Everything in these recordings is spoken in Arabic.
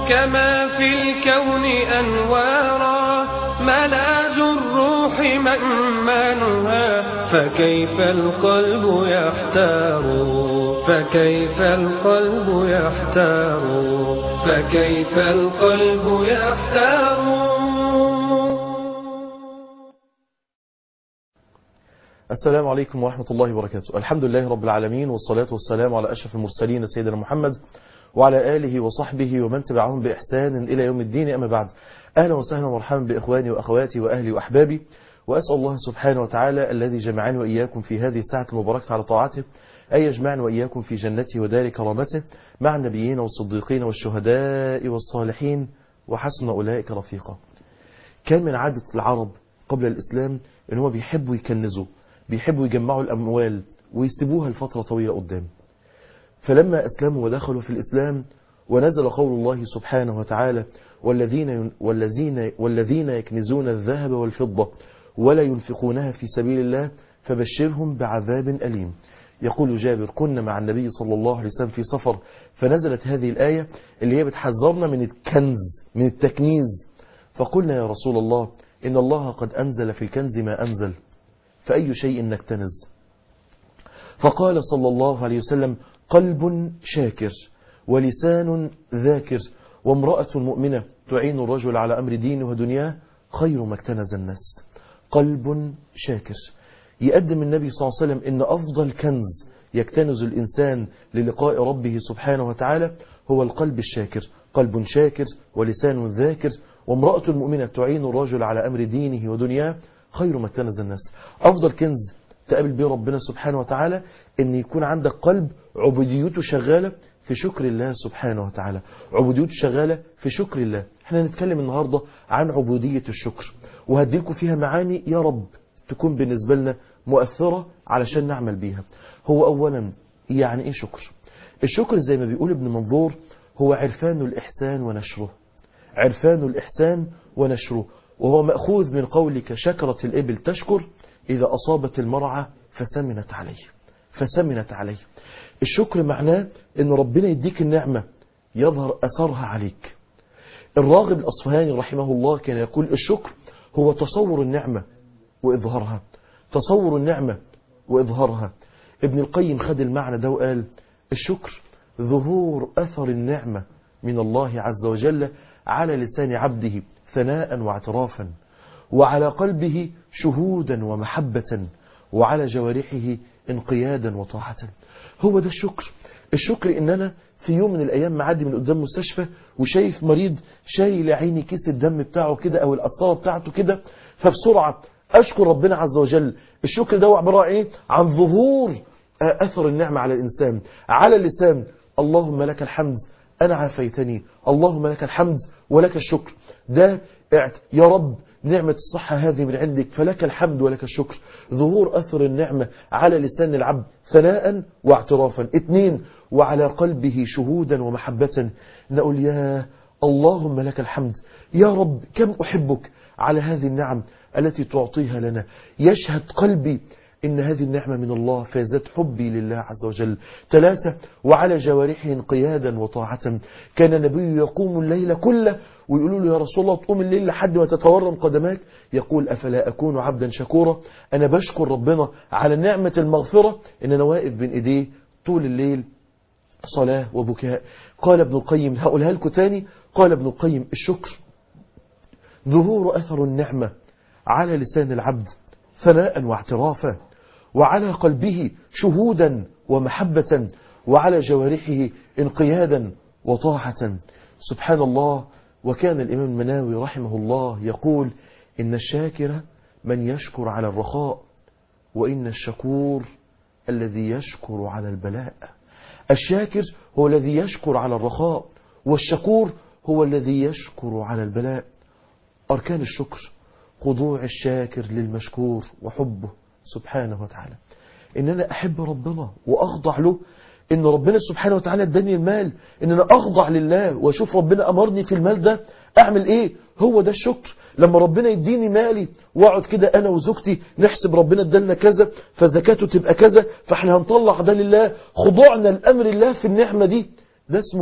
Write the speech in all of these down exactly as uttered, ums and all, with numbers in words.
كما في الكون أنوارا ملاذ الروح مأمانها فكيف القلب يحتار فكيف القلب يحتار فكيف القلب يحتار. السلام عليكم ورحمة الله وبركاته. الحمد لله رب العالمين، والصلاة والسلام على أشرف المرسلين سيدنا محمد وعلى آله وصحبه ومن تبعهم بإحسان إلى يوم الدين. أما بعد، أهلا وسهلا ومرحبا بإخواني وأخواتي وأهلي وأحبابي، وأسأل الله سبحانه وتعالى الذي جمعني وإياكم في هذه الساعة المباركة على طاعته أن يجمعني وإياكم في جنته ودار كرامته مع النبيين والصديقين والشهداء والصالحين وحسن أولئك رفيقا. كان من عادة العرب قبل الإسلام إن هو بيحبوا يكنزوا، بيحبوا يجمعوا الأموال ويسيبوها لفترة طويلة قدام. فلما أسلموا ودخلوا في الإسلام ونزل قول الله سبحانه وتعالى والذين, والذين, والذين يكنزون الذهب والفضة ولا ينفقونها في سبيل الله فبشرهم بعذاب أليم. يقول جابر: كنا مع النبي صلى الله عليه وسلم في سفر فنزلت هذه الآية اللي هي بتحذرنا من الكنز، من التكنيز. فقلنا يا رسول الله إن الله قد أنزل في الكنز ما أنزل، فأي شيء نكتنز؟ فقال صلى الله عليه وسلم: قلب شاكر ولسان ذاكر وامرأة مؤمنة تعين الرجل على أمر دينه ودنياه خير ما اكتنز الناس. قلب شاكر. يقدم النبي صلى الله عليه وسلم إن أفضل كنز يكتنز الإنسان للقاء ربه سبحانه وتعالى هو القلب الشاكر. قلب شاكر ولسان ذاكر وامرأة مؤمنة تعين الرجل على أمر دينه ودنياه خير ما اكتنز الناس. أفضل كنز تقابل به ربنا سبحانه وتعالى إن يكون عندك قلب عبوديته شغالة في شكر الله سبحانه وتعالى، عبوديته شغالة في شكر الله. احنا نتكلم النهاردة عن عبودية الشكر، وهديلكم فيها معاني يا رب تكون بالنسبة لنا مؤثرة علشان نعمل بيها. هو أولا يعني إيه شكر؟ الشكر زي ما بيقول ابن منظور هو عرفان الإحسان ونشره، عرفان الإحسان ونشره، وهو مأخوذ من قولك شكرت الإبل تشكر إذا أصابت المرعى فسمنت عليه فسمنت عليه. الشكر معناه إن ربنا يديك النعمة يظهر أثرها عليك. الراغب الأصفهاني رحمه الله كان يقول الشكر هو تصور النعمة وإظهارها، تصور النعمة وإظهارها. ابن القيم خد المعنى ده وقال الشكر ظهور أثر النعمة من الله عز وجل على لسان عبده ثناء واعترافا، وعلى قلبه شهودا ومحبة، وعلى جوارحه انقيادا وطاعة. هو ده الشكر. الشكر إن أنا في يوم من الأيام معدي من قدام مستشفى وشايف مريض شايل عيني كيس الدم بتاعه كده أو القسطرة بتاعته كده، فبسرعة أشكر ربنا عز وجل. الشكر ده عبارة إيه؟ عن ظهور أثر النعمة على الإنسان على اللسان. اللهم لك الحمد أنا عافيتني، اللهم لك الحمد ولك الشكر. ده يا رب نعمة الصحة هذه من عندك فلك الحمد ولك الشكر. ظهور أثر النعمة على لسان العبد ثناء واعترافا. اثنين، وعلى قلبه شهودا ومحبة. نقول يا اللهم لك الحمد يا رب كم أحبك على هذه النعم التي تعطيها لنا. يشهد قلبي إن هذه النعمة من الله فيزداد حبي لله عز وجل. ثلاثة، وعلى جوارحه انقيادا وطاعة. كان النبي يقوم الليل كله ويقولوا له يا رسول الله تقوم الليل لحد ما تتورم قدماك، يقول أفلا أكون عبدا شكورا؟ أنا بشكر ربنا على نعمة المغفرة إن أنا واقف بين إيديه طول الليل صلاة وبكاء. قال ابن القيم، هقولها لكم تاني، قال ابن القيم الشكر ظهور أثر النعمة على لسان العبد ثناء واعترافا، وعلى قلبه شهودا ومحبة، وعلى جوارحه انقيادا وطاعة. سبحان الله. وكان الإمام المناوي رحمه الله يقول إن الشاكر من يشكر على الرخاء، وإن الشكور الذي يشكر على البلاء. الشاكر هو الذي يشكر على الرخاء، والشكور هو الذي يشكر على البلاء. أركان الشكر خضوع الشاكر للمشكور وحبه سبحانه وتعالى. إن أنا أحب ربنا وأخضع له. إن ربنا سبحانه وتعالى اداني المال، إن أنا أخضع لله وأشوف ربنا أمرني في المال ده أعمل إيه. هو ده الشكر. لما ربنا يديني مالي واقعد كده أنا وزوجتي نحسب ربنا ادالنا كذا فزكاته تبقى كذا فاحنا هنطلع ده لله، خضوعنا لأمر الله في النعمة دي، ده اسمه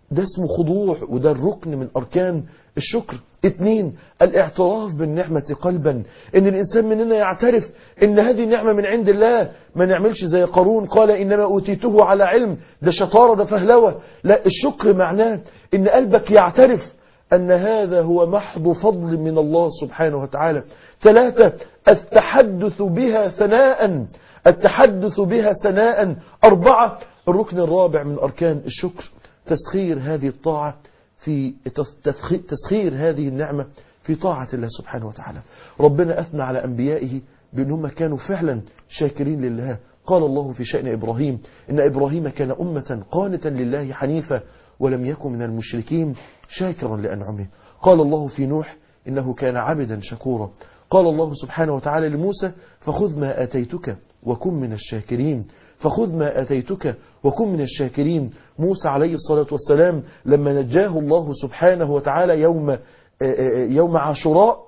ده اسمه خضوع، وده الركن من أركان الشكر. اتنين، الاعتراف بالنعمة قلبا، ان الانسان مننا يعترف ان هذه نعمة من عند الله، ما نعملش زي قارون قال انما اوتيته على علم، ده شطارة ده فهلوة. لا، الشكر معناه ان قلبك يعترف ان هذا هو محض فضل من الله سبحانه وتعالى. ثلاثة، التحدث بها ثناء، التحدث بها ثناء. أربعة، الركن الرابع من أركان الشكر، تسخير هذه الطاعة في تسخير هذه النعمة في طاعة الله سبحانه وتعالى. ربنا أثنى على أنبيائه بأنهم كانوا فعلا شاكرين لله. قال الله في شأن إبراهيم إن إبراهيم كان أمة قانتا لله حنيفا ولم يكن من المشركين شاكرا لأنعمه. قال الله في نوح إنه كان عبدا شكورا. قال الله سبحانه وتعالى لموسى فخذ ما آتيتك وكن من الشاكرين، فخذ ما أتيتك وكن من الشاكرين. موسى عليه الصلاة والسلام لما نجاه الله سبحانه وتعالى يوم يوم عاشوراء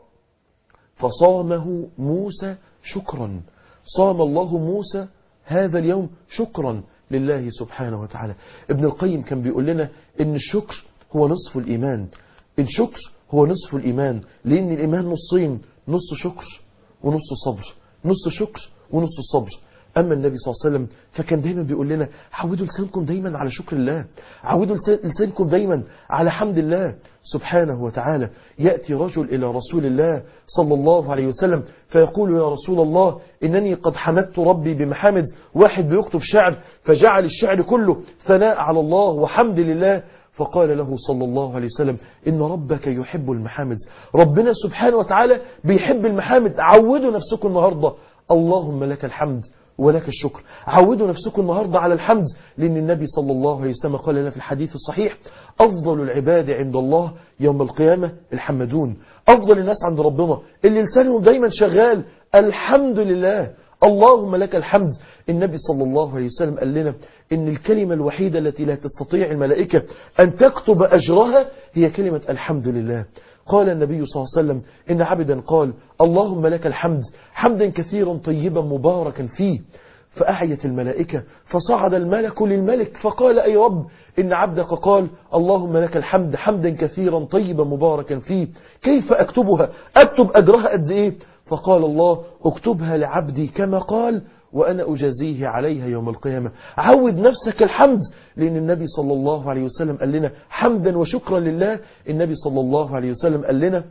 فصامه موسى شكرا، صام الله موسى هذا اليوم شكرا لله سبحانه وتعالى. ابن القيم كان بيقول لنا إن الشكر هو نصف الإيمان، الشكر هو نصف الإيمان، لأن الإيمان نصين، نص شكر ونص صبر، نص شكر ونص صبر. أما النبي صلى الله عليه وسلم فكان دايما بيقول لنا عودوا لسانكم دايما على شكر الله، عودوا لسانكم دايما على حمد الله سبحانه وتعالى. يأتي رجل إلى رسول الله صلى الله عليه وسلم فيقول يا رسول الله إنني قد حمدت ربي بمحامد. واحد بيكتب شعر فجعل الشعر كله ثناء على الله وحمد لله، فقال له صلى الله عليه وسلم إن ربك يحب المحامد، ربنا سبحانه وتعالى بيحب المحامد. عودوا نفسكم النهاردة اللهم لك الحمد ولك الشكر، عودوا نفسكم النهاردة على الحمد، لأن النبي صلى الله عليه وسلم قال لنا في الحديث الصحيح أفضل العباد عند الله يوم القيامة الحمدون. أفضل الناس عند ربنا اللي لسانهم دايما شغال الحمد لله اللهم لك الحمد. النبي صلى الله عليه وسلم قال لنا إن الكلمة الوحيدة التي لا تستطيع الملائكة أن تكتب أجرها هي كلمة الحمد لله. قال النبي صلى الله عليه وسلم إن عبدا قال اللهم لك الحمد حمدا كثيرا طيبا مباركا فيه، فأحيت الملائكة فصعد الملك للملك فقال أي رب إن عبدك قال اللهم لك الحمد حمدا كثيرا طيبا مباركا فيه، كيف أكتبها؟ أكتب أجرها قد إيه؟ فقال الله اكتبها لعبدي كما قال وأنا أجازيه عليها يوم القيامة. عود نفسك الحمد، لأن النبي صلى الله عليه وسلم قال لنا حمدا وشكرا لله. النبي صلى الله عليه وسلم قال لنا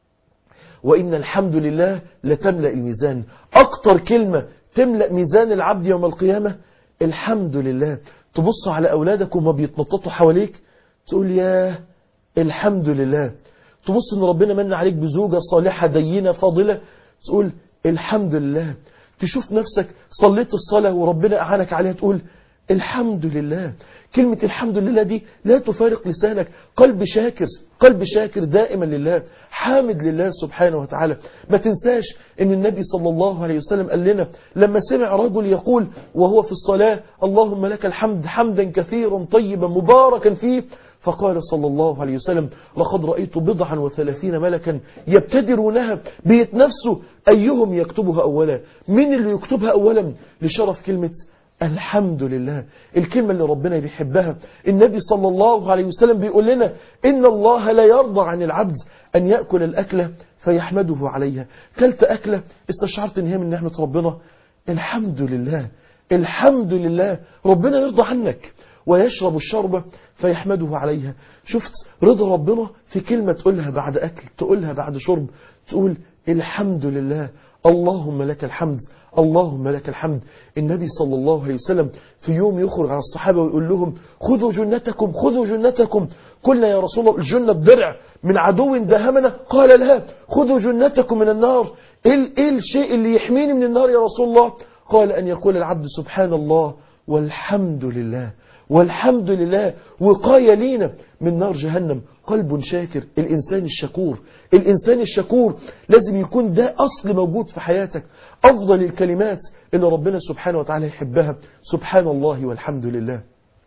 وإن الحمد لله لتملأ الميزان. أكتر كلمة تملأ ميزان العبد يوم القيامة الحمد لله. تبص على أولادك وما بيتنططوا حواليك تقول يا الحمد لله. تبص ان ربنا من عليك بزوجة صالحة دينة فاضلة تقول الحمد لله. تشوف نفسك صليت الصلاة وربنا أعانك عليها تقول الحمد لله. كلمة الحمد لله دي لا تفارق لسانك، قلب شاكر، قلب شاكر دائما لله، حامد لله سبحانه وتعالى. ما تنساش ان النبي صلى الله عليه وسلم قال لنا لما سمع رجل يقول وهو في الصلاة اللهم لك الحمد حمدا كثيرا طيبا مباركا فيه، فقال صلى الله عليه وسلم لقد رأيت بضعا وثلاثين ملكا يبتدرونها بيتنفسوا أيهم يكتبها أولا. من اللي يكتبها أولا؟ لشرف كلمة الحمد لله، الكلمة اللي ربنا بيحبها. النبي صلى الله عليه وسلم بيقول لنا إن الله لا يرضى عن العبد أن يأكل الأكلة فيحمده عليها. كلت أكلة استشعرت إن هي من نعمة ربنا، الحمد لله، الحمد لله، ربنا يرضى عنك. ويشرب الشربة فيحمده عليها. شفت رضا ربنا في كلمة تقولها بعد أكل، تقولها بعد شرب، تقول الحمد لله اللهم لك الحمد اللهم لك الحمد. النبي صلى الله عليه وسلم في يوم يخرج على الصحابة ويقول لهم خذوا جنتكم خذوا جنتكم. قلنا يا رسول الله الجنة الدرع من عدو داهمنا، قال لا خذوا جنتكم من النار. ايه الشيء اللي يحميني من النار يا رسول الله؟ قال أن يقول العبد سبحان الله والحمد لله، والحمد لله وقاية لينا من نار جهنم. قلب شاكر، الإنسان الشكور، الإنسان الشكور لازم يكون ده أصل موجود في حياتك. أفضل الكلمات اللي ربنا سبحانه وتعالى يحبها سبحان الله والحمد لله.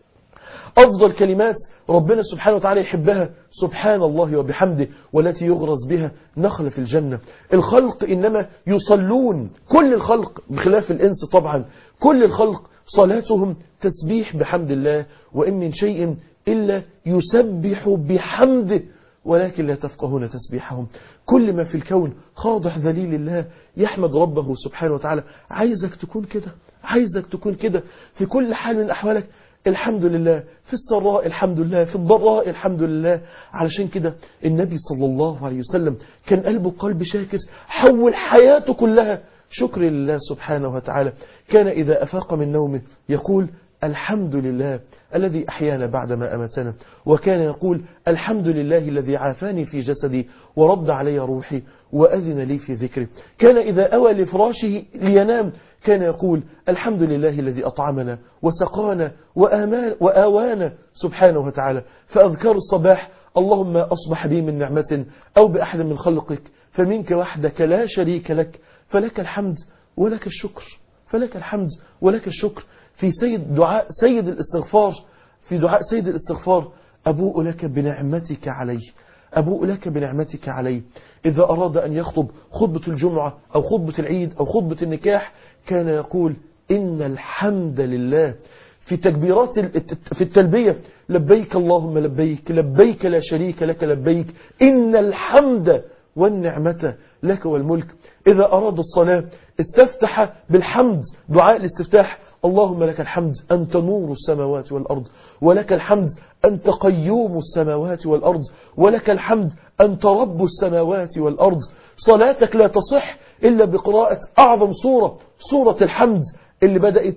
أفضل كلمات ربنا سبحانه وتعالى يحبها سبحان الله وبحمده، والتي يغرز بها نخل في الجنة. الخلق إنما يصلون، كل الخلق بخلاف الإنس طبعا، كل الخلق صلاتهم تسبيح بحمد الله، وإن من شيء إلا يسبح بحمده ولكن لا تفقهون تسبيحهم. كل ما في الكون خاضع ذليل الله يحمد ربه سبحانه وتعالى. عايزك تكون كده، عايزك تكون كده في كل حال من أحوالك. الحمد لله في السراء، الحمد لله في الضراء، الحمد لله. علشان كده النبي صلى الله عليه وسلم كان قلبه قلب شاكر، حول حياته كلها شكر لله سبحانه وتعالى. كان إذا أفاق من نومه يقول الحمد لله الذي أحيانا بعدما أماتنا، وكان يقول الحمد لله الذي عافاني في جسدي ورد علي روحي وأذن لي في ذكري. كان إذا أوى لفراشه لينام كان يقول الحمد لله الذي أطعمنا وسقانا وآمان وآوانا سبحانه وتعالى. فأذكار الصباح اللهم أصبح بي من نعمة أو بأحد من خلقك فمنك وحدك لا شريك لك فلك الحمد ولك الشكر، فلك الحمد ولك الشكر. في سيد دعاء سيد الاستغفار، في دعاء سيد الاستغفار أبوء لك بنعمتك علي، أبوء لك بنعمتك علي. إذا أراد أن يخطب خطبة الجمعة أو خطبة العيد أو خطبة النكاح كان يقول إن الحمد لله. في تكبيرات في التلبية لبيك اللهم لبيك، لبيك لا شريك لك لبيك، إن الحمد والنعمة لك والملك. إذا أراد الصلاة استفتح بالحمد، دعاء الاستفتاح اللهم لك الحمد أنت نور السماوات والأرض، ولك الحمد أنت قيوم السماوات والأرض، ولك الحمد أنت رب السماوات والأرض. صلاتك لا تصح إلا بقراءة أعظم سورة، سورة الحمد اللي بدأت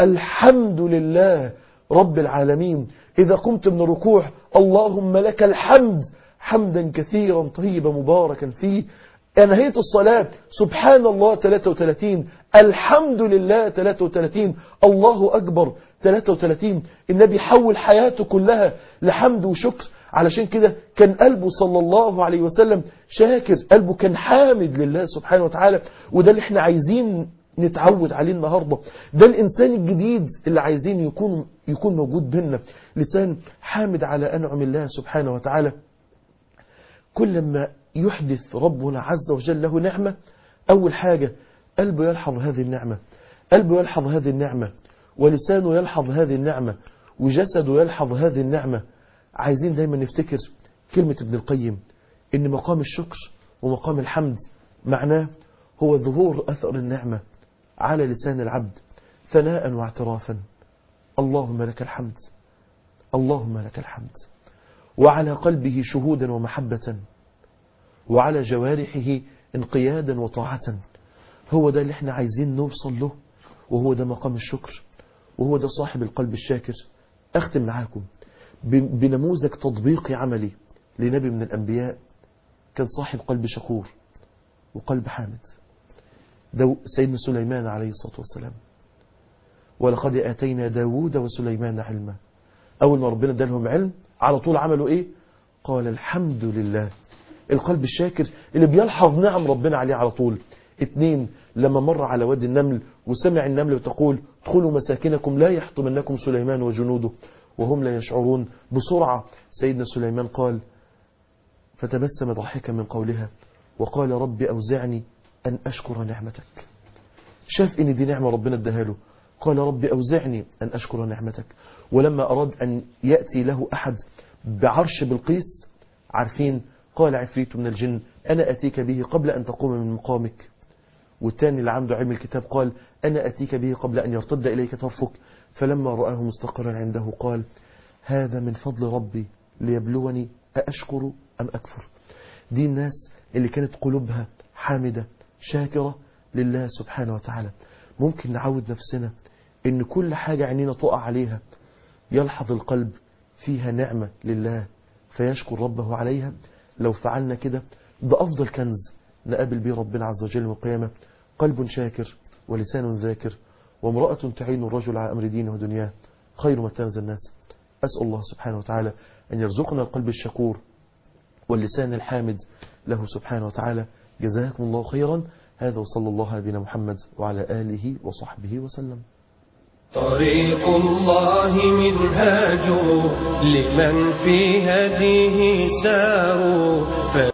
الحمد لله رب العالمين. إذا قمت من الركوع اللهم لك الحمد حمدا كثيرا طيبا مباركا فيه. أنهيت الصلاة سبحان الله ثلاثة وثلاثين، الحمد لله ثلاثة وثلاثين، الله أكبر ثلاثة وثلاثين. النبي حول حياته كلها لحمد وشكر. علشان كده كان قلبه صلى الله عليه وسلم شاكر، قلبه كان حامد لله سبحانه وتعالى. وده اللي احنا عايزين نتعود عليه النهاردة. ده الإنسان الجديد اللي عايزين يكون يكون موجود بيننا، لسان حامد على أنعم الله سبحانه وتعالى. كل ما يحدث ربنا عز وجل له نعمة أول حاجة قلبه يلحظ هذه النعمة، قلبه يلحظ هذه النعمة، ولسانه يلحظ هذه النعمة، وجسده يلحظ هذه النعمة. عايزين دايما نفتكر كلمة ابن القيم إن مقام الشكر ومقام الحمد معناه هو ظهور أثر النعمة على لسان العبد ثناء واعترافا، اللهم لك الحمد، اللهم لك الحمد، وعلى قلبه شهودا ومحبة، وعلى جوارحه انقيادا وطاعة. هو ده اللي احنا عايزين نوصل له، وهو ده مقام الشكر، وهو ده صاحب القلب الشاكر. أختم معاكم بنموذج تطبيقي عملي لنبي من الأنبياء كان صاحب قلب شكور وقلب حامد، ده سيدنا سليمان عليه الصلاة والسلام. ولقد آتينا داود وسليمان علما. أول ما ربنا ادالهم علم على طول عملوا إيه؟ قال الحمد لله. القلب الشاكر اللي بيلحظ نعم ربنا عليه على طول. اتنين، لما مر على وادي النمل وسمع النمل بتقول ادخلوا مساكنكم لا يحطمنكم سليمان وجنوده وهم لا يشعرون، بسرعة سيدنا سليمان قال فتبسم ضاحكا من قولها وقال رب أوزعني أن أشكر نعمتك. شاف إن دي نعمة ربنا اداها له، قال رب أوزعني أن أشكر نعمتك. ولما أراد أن يأتي له أحد بعرش بلقيس، عارفين، قال عفريت من الجن أنا أتيك به قبل أن تقوم من مقامك. والتاني اللي عنده علم الكتاب قال أنا أتيك به قبل أن يرتد إليك طرفك. فلما رآه مستقرا عنده قال هذا من فضل ربي ليبلوني أأشكر أم أكفر. دي الناس اللي كانت قلوبها حامدة شاكرة لله سبحانه وتعالى. ممكن نعود نفسنا إن كل حاجة عينينا تقع عليها يلحظ القلب فيها نعمة لله فيشكر ربه عليها. لو فعلنا كده ده أفضل كنز نقابل به ربنا عز وجل يوم القيامة، قلب شاكر ولسان ذاكر وامرأة تعين الرجل على أمر دينه ودنياه خير ما تنزل الناس. أسأل الله سبحانه وتعالى أن يرزقنا القلب الشكور واللسان الحامد له سبحانه وتعالى. جزاكم الله خيرا. هذا وصلى الله على نبينا محمد وعلى آله وصحبه وسلم. طريق الله منهاج لمن في هديه سار.